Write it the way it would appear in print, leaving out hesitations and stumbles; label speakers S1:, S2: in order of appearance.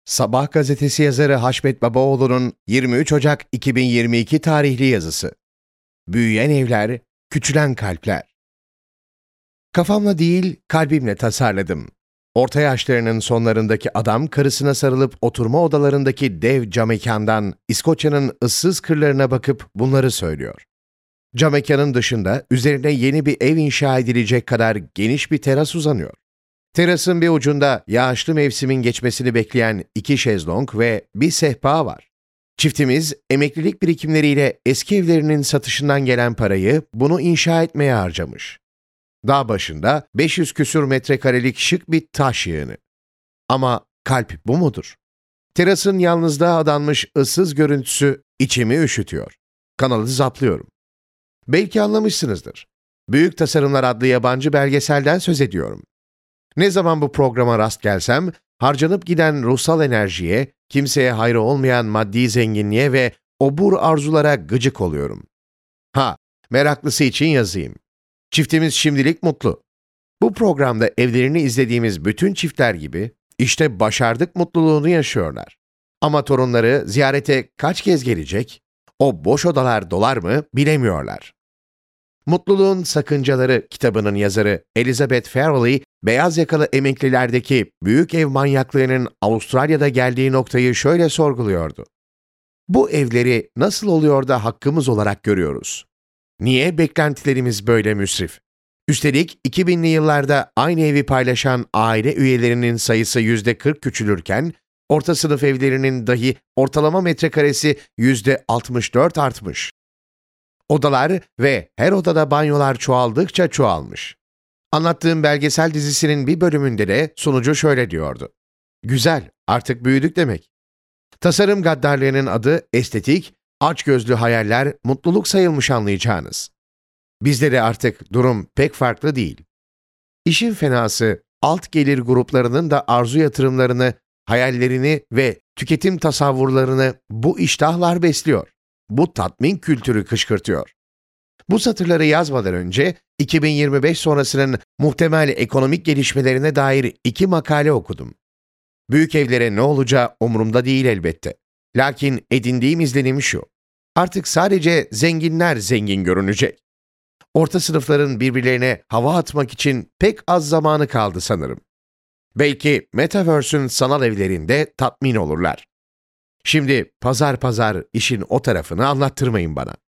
S1: Sabah gazetesi yazarı Haşmet Babaoğlu'nun 23 Ocak 2022 tarihli yazısı. Büyüyen evler, küçülen kalpler. Kafamla değil, kalbimle tasarladım. Orta yaşlarının sonlarındaki adam karısına sarılıp oturma odalarındaki dev camekandan İskoçya'nın ıssız kırlarına bakıp bunları söylüyor. Camekanın dışında üzerine yeni bir ev inşa edilecek kadar geniş bir teras uzanıyor. Terasın bir ucunda yağışlı mevsimin geçmesini bekleyen 2 şezlong ve bir sehpa var. Çiftimiz emeklilik birikimleriyle eski evlerinin satışından gelen parayı bunu inşa etmeye harcamış. Dağ başında 500 küsur metrekarelik şık bir taş yığını. Ama kalp bu mudur? Terasın yalnızlığa adanmış ıssız görüntüsü içimi üşütüyor. Kanalı zaplıyorum. Belki anlamışsınızdır. Büyük Tasarımlar adlı yabancı belgeselden söz ediyorum. Ne zaman bu programa rast gelsem, harcanıp giden ruhsal enerjiye, kimseye hayrı olmayan maddi zenginliğe ve obur arzulara gıcık oluyorum. Meraklısı için yazayım. Çiftimiz şimdilik mutlu. Bu programda evlerini izlediğimiz bütün çiftler gibi, işte başardık mutluluğunu yaşıyorlar. Ama torunları ziyarete kaç kez gelecek, o boş odalar dolar mı bilemiyorlar. Mutluluğun Sakıncaları kitabının yazarı Elizabeth Farrelly, beyaz yakalı emeklilerdeki büyük ev manyaklığının Avustralya'da geldiği noktayı şöyle sorguluyordu. Bu evleri nasıl oluyor da hakkımız olarak görüyoruz? Niye beklentilerimiz böyle müsrif? Üstelik 2000'li yıllarda aynı evi paylaşan aile üyelerinin sayısı %40 küçülürken, orta sınıf evlerinin dahi ortalama metrekaresi %64 artmış. Odalar ve her odada banyolar çoğaldıkça çoğalmış. Anlattığım belgesel dizisinin bir bölümünde de sunucu şöyle diyordu. Güzel, artık büyüdük demek. Tasarım gaddarlığının adı estetik, açgözlü hayaller, mutluluk sayılmış anlayacağınız. Bizde de artık durum pek farklı değil. İşin fenası, alt gelir gruplarının da arzu yatırımlarını, hayallerini ve tüketim tasavvurlarını bu iştahlar besliyor. Bu tatmin kültürü kışkırtıyor. Bu satırları yazmadan önce 2025 sonrasının muhtemel ekonomik gelişmelerine dair 2 makale okudum. Büyük evlere ne olacağı umurumda değil elbette. Lakin edindiğim izlenim şu. Artık sadece zenginler zengin görünecek. Orta sınıfların birbirlerine hava atmak için pek az zamanı kaldı sanırım. Belki Metaverse'ün sanal evlerinde tatmin olurlar. Şimdi pazar işin o tarafını anlattırmayın bana.